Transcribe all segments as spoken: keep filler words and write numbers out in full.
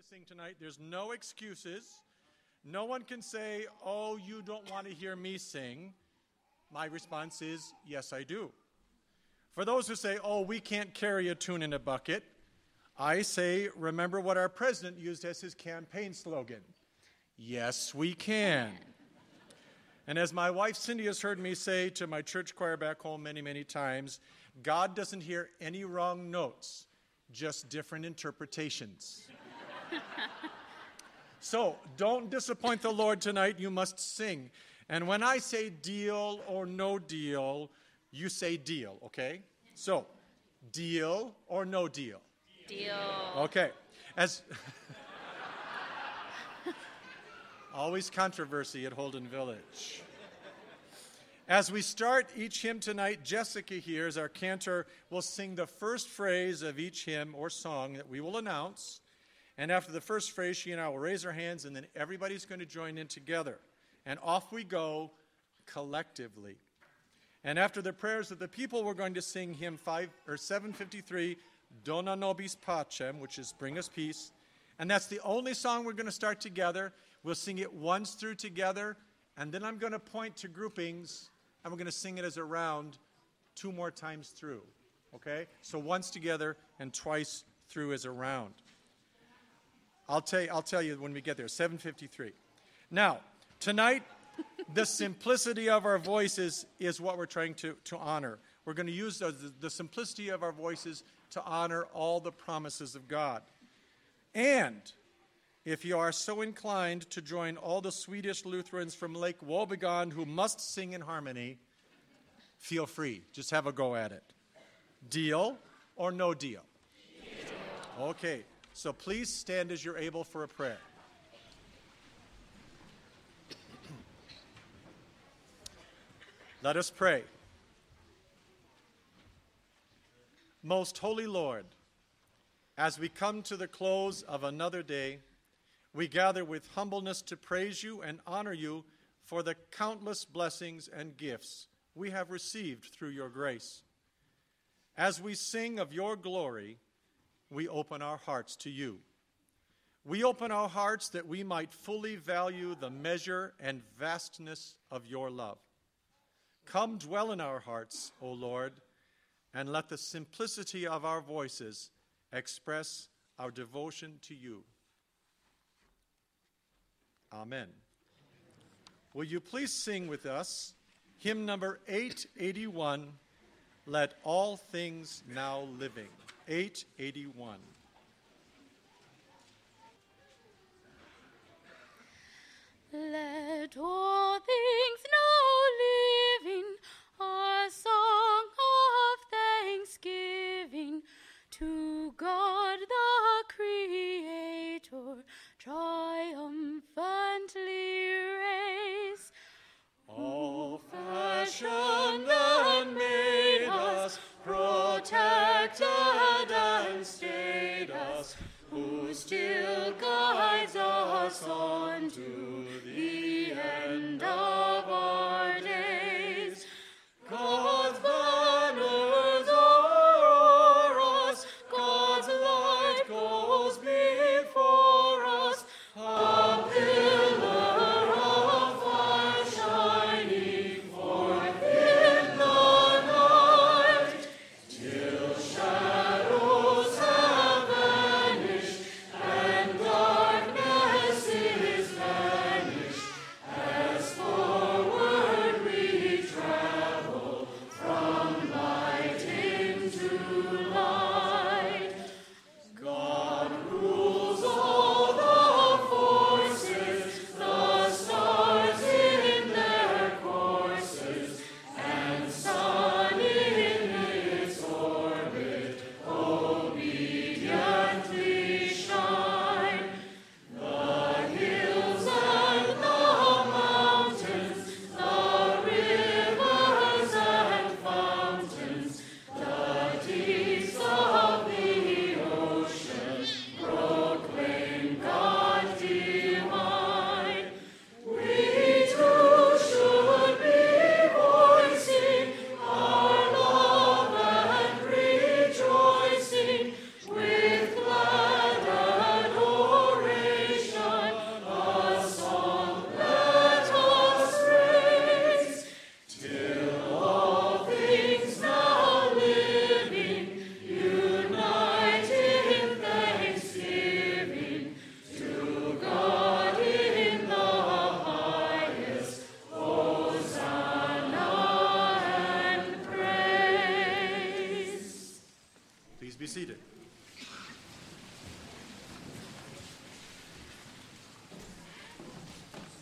sing tonight. There's no excuses. No one can say, oh, you don't want to hear me sing. My response is, yes, I do. For those who say, oh, we can't carry a tune in a bucket, I say, remember what our president used as his campaign slogan. Yes, we can. And as my wife Cindy has heard me say to my church choir back home many, many times, God doesn't hear any wrong notes, just different interpretations. So don't disappoint the Lord tonight. You must sing. And when I say deal or no deal, you say deal, okay? So, deal or no deal? Deal. Okay. As always controversy at Holden Village. As we start each hymn tonight, Jessica here, as our cantor, will sing the first phrase of each hymn or song that we will announce. And after the first phrase, she and I will raise our hands, and then everybody's going to join in together. And off we go collectively. And after the prayers of the people, we're going to sing hymn five or seven fifty-three, Dona Nobis Pacem, which is Bring Us Peace. And that's the only song we're going to start together. We'll sing it once through together, and then I'm going to point to groupings, and we're going to sing it as a round two more times through. Okay? So once together and twice through as a round. I'll tell you, I'll tell you when we get there, seven fifty-three. Now, tonight, the simplicity of our voices is what we're trying to, to honor. We're going to use the, the simplicity of our voices to honor all the promises of God. And if you are so inclined to join all the Swedish Lutherans from Lake Wobegon who must sing in harmony, feel free. Just have a go at it. Deal or no deal? Deal. Okay. So please stand as you're able for a prayer. Let us pray. Most Holy Lord, as we come to the close of another day, we gather with humbleness to praise you and honor you for the countless blessings and gifts we have received through your grace. As we sing of your glory, we open our hearts to you. We open our hearts that we might fully value the measure and vastness of your love. Come dwell in our hearts, O Lord, and let the simplicity of our voices express our devotion to you. Amen. Will you please sing with us hymn number eight eighty-one, Let All Things Now Living. eight eighty-one. Let all things now living, a song of thanksgiving to God the Creator, triumphantly raise. All fashioned and made us, protected and stayed us, who still guides us on to the end of our days. God's banners o'er us, God's light goes before us, a pillar of fire shining forth in the night, till shadows have vanished and darkness is vanished.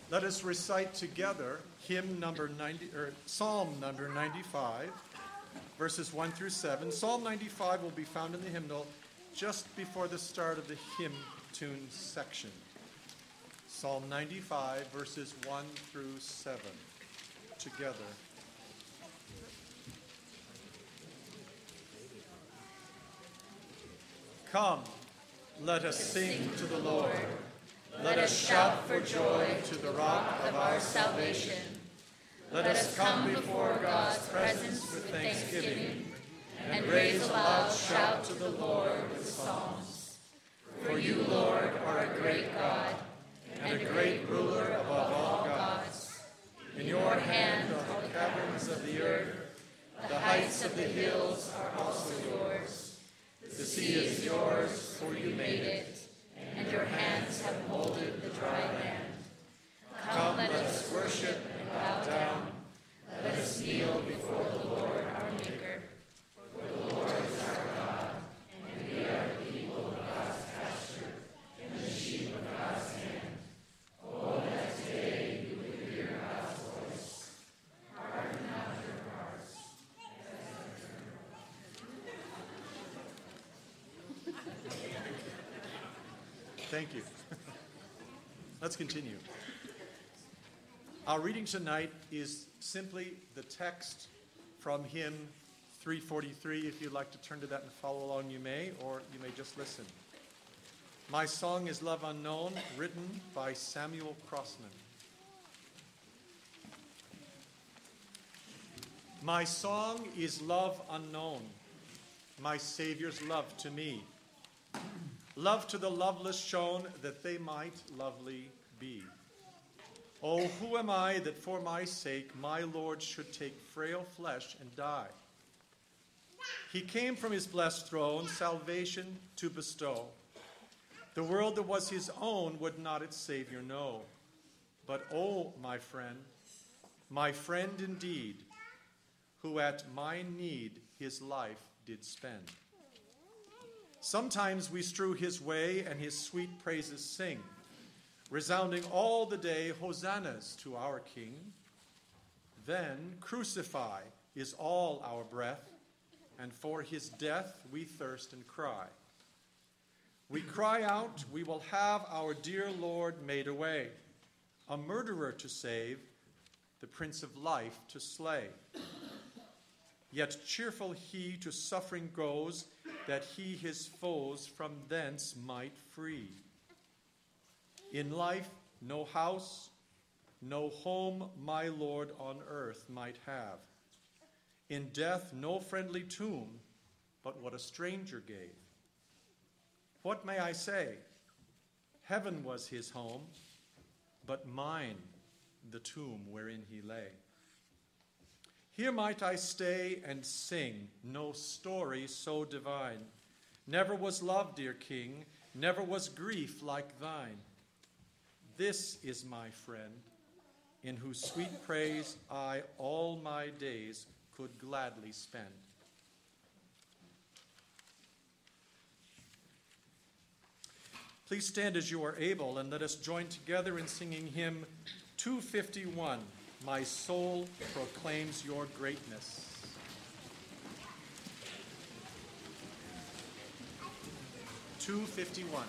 Let us recite together hymn number ninety, or Psalm number ninety-five, verses one through seven. Psalm ninety-five will be found in the hymnal just before the start of the hymn tune section. Psalm ninety-five, verses one through seven, together. Come, let us sing to the Lord. Let us shout for joy to the rock of our salvation. Let us come before God's presence with thanksgiving and raise a loud shout to the Lord with psalms. For you, Lord, are a great God and a great ruler above all gods. In your hand are the caverns of the earth. The heights of the hills are also yours. The sea is yours, for you made it, and your hands have molded the dry land. Come, let us worship and bow down. Let us kneel before the Lord our Maker. For the Lord is our God, and we are the people of God's pasture, and the sheep of God's hand. Oh, that today you would hear God's voice. Harden not your hearts. Thank you. Let's continue. Our reading tonight is simply the text from hymn three forty-three. If you'd like to turn to that and follow along, you may, or you may just listen. My song is Love Unknown, written by Samuel Crossman. My song is love unknown, my Savior's love to me. Love to the loveless shown, that they might lovely be. Oh, who am I that for my sake my Lord should take frail flesh and die? He came from his blessed throne salvation to bestow. The world that was his own would not its Savior know. But oh, my friend, my friend indeed, who at my need his life did spend. Sometimes we strew his way and his sweet praises sing, resounding all the day hosannas to our King. Then crucify is all our breath, and for his death we thirst and cry. We cry out, we will have our dear Lord made away, a murderer to save, the Prince of Life to slay. Yet cheerful he to suffering goes, that he his foes from thence might free. In life no house, no home my Lord on earth might have. In death no friendly tomb, but what a stranger gave. What may I say? Heaven was his home, but mine the tomb wherein he lay. Here might I stay and sing no story so divine. Never was love, dear King, never was grief like thine. This is my friend, in whose sweet praise I all my days could gladly spend. Please stand as you are able, and let us join together in singing hymn two fifty-one. My soul proclaims your greatness. two fifty-one.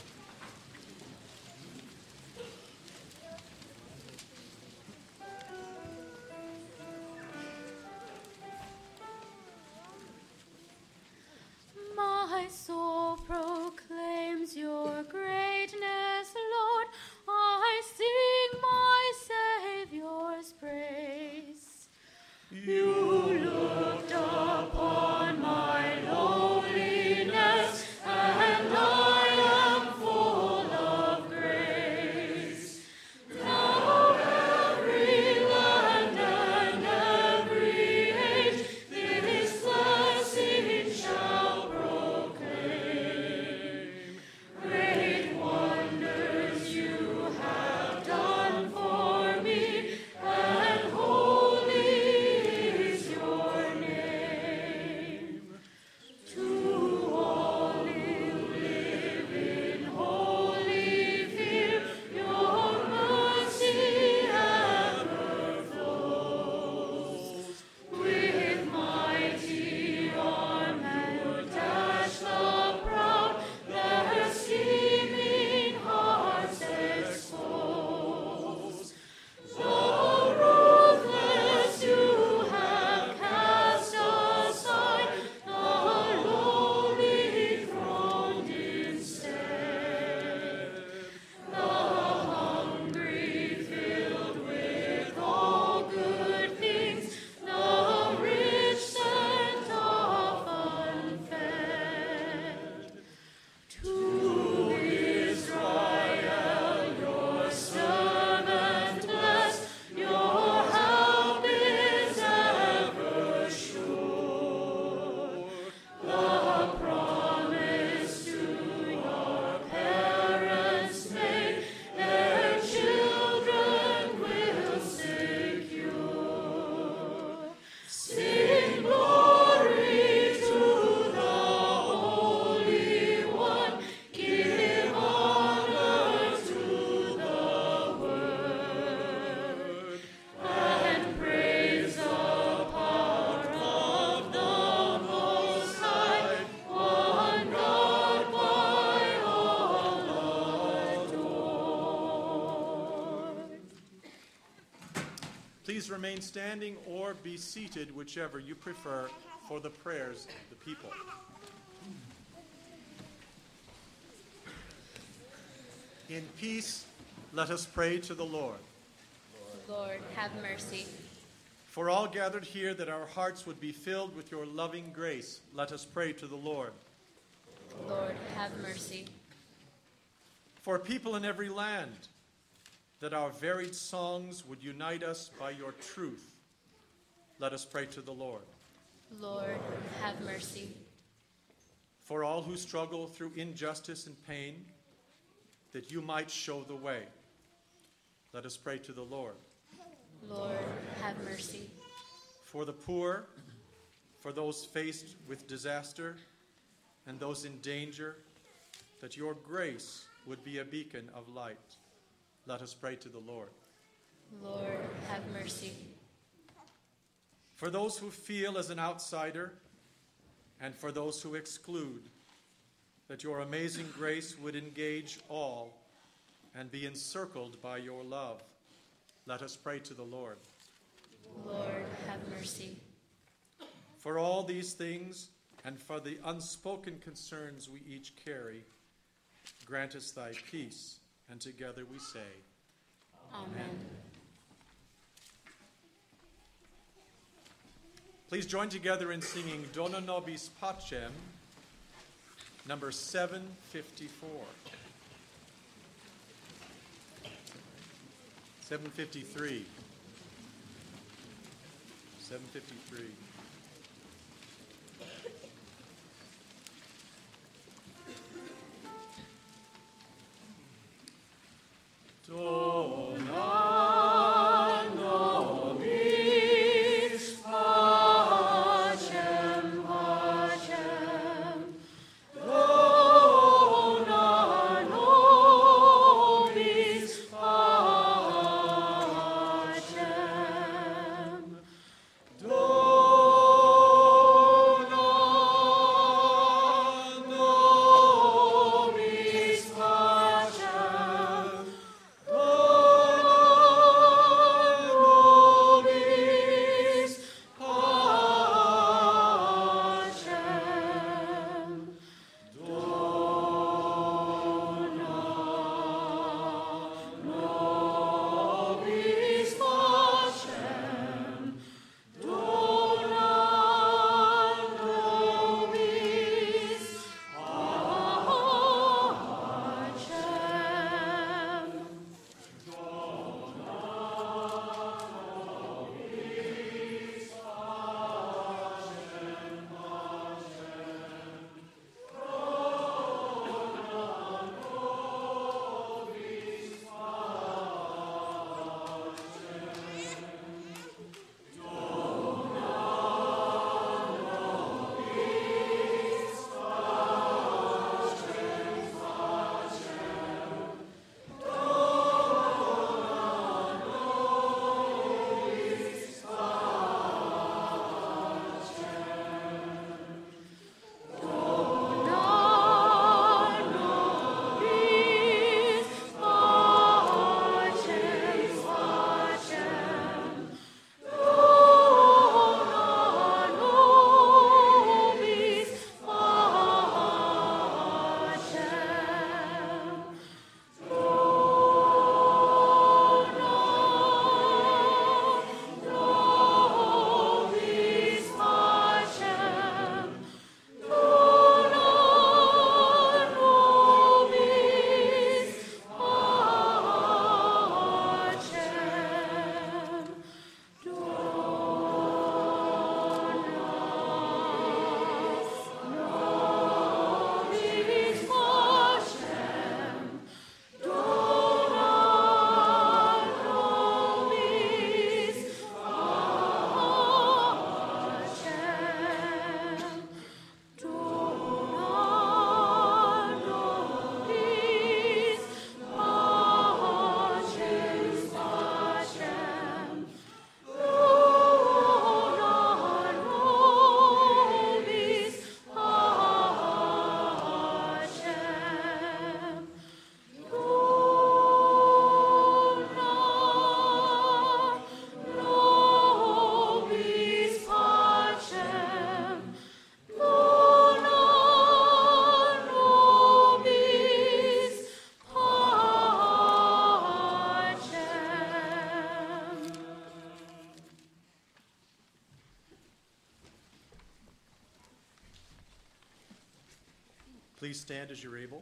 My soul proclaims your greatness, Lord. I sing my Savior's praise. You looked upon my lowliness, and I Please remain standing or be seated, whichever you prefer, for the prayers of the people. In peace, let us pray to the Lord. Lord, have mercy. For all gathered here, that our hearts would be filled with your loving grace, let us pray to the Lord. Lord, have mercy. For people in every land, that our varied songs would unite us by your truth, let us pray to the Lord. Lord, have mercy. For all who struggle through injustice and pain, that you might show the way, let us pray to the Lord. Lord, have mercy. For the poor, for those faced with disaster, and those in danger, that your grace would be a beacon of light, let us pray to the Lord. Lord, have mercy. For those who feel as an outsider, and for those who exclude, that your amazing grace would engage all and be encircled by your love, let us pray to the Lord. Lord, have mercy. For all these things, and for the unspoken concerns we each carry, grant us thy peace, and together we say, Amen. Please join together in singing Dona Nobis Pacem, number seven fifty-four. seven fifty-three. seven fifty-three. Dona nobis pacem, pacem. Dona nobis pacem. Dona Please stand as you're able.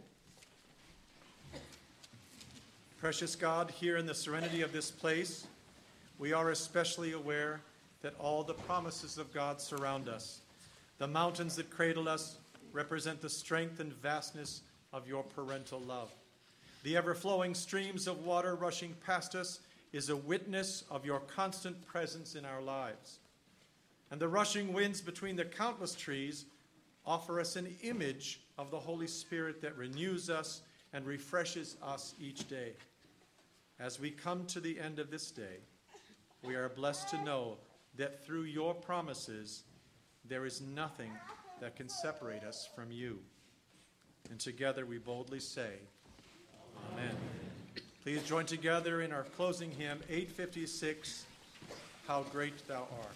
Precious God, here in the serenity of this place, we are especially aware that all the promises of God surround us. The mountains that cradle us represent the strength and vastness of your parental love. The ever-flowing streams of water rushing past us is a witness of your constant presence in our lives. And the rushing winds between the countless trees offer us an image of the Holy Spirit that renews us and refreshes us each day. As we come to the end of this day, we are blessed to know that through your promises, there is nothing that can separate us from you. And together we boldly say, Amen. Please join together in our closing hymn, eight fifty-six, How Great Thou Art.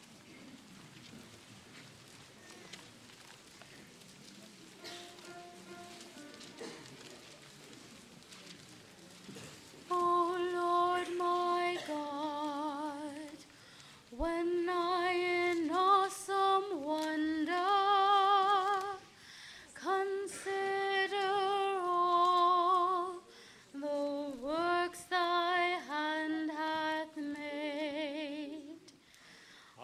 When I in awesome wonder consider all the works thy hand hath made,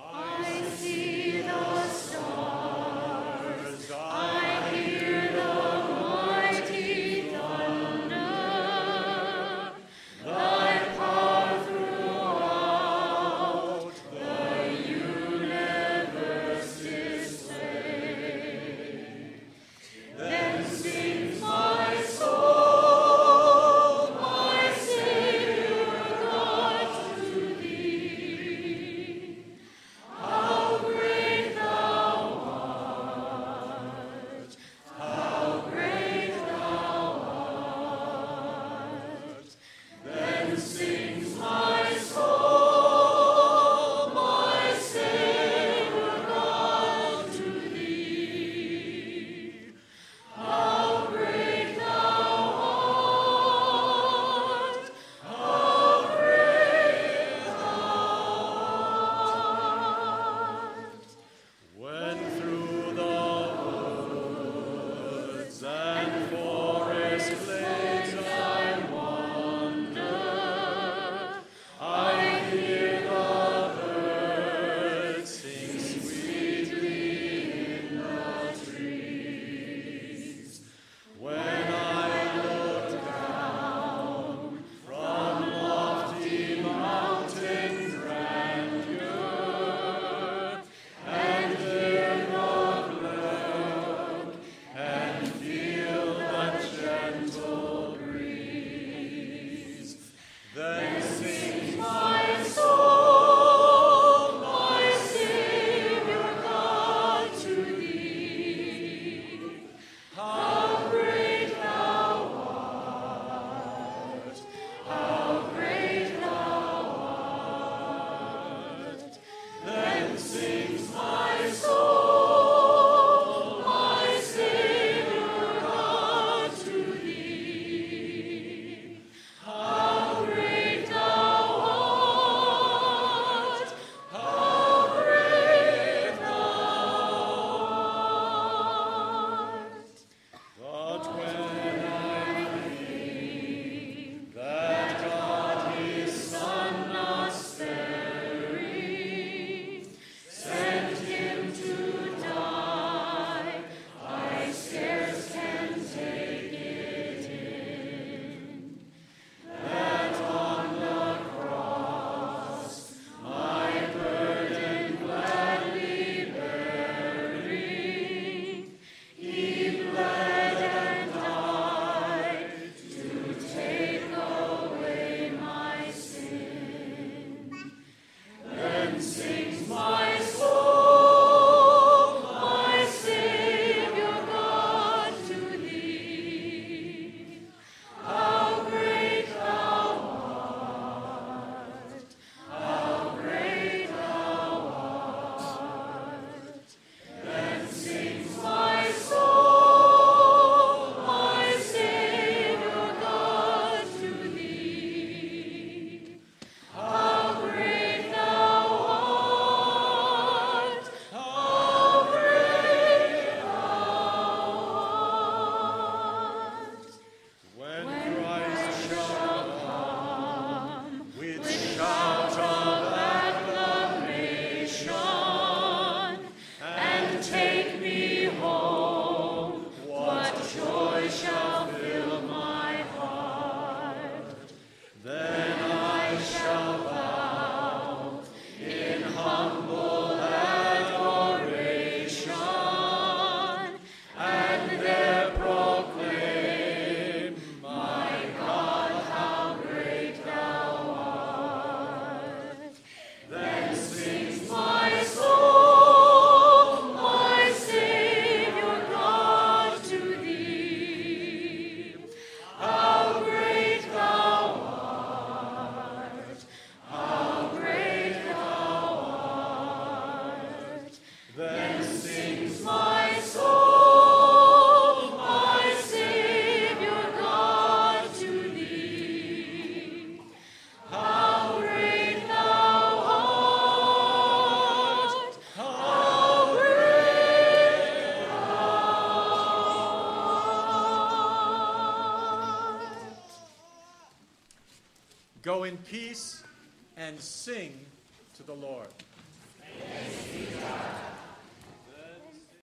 Go in peace and sing to the Lord. Thanks be to God.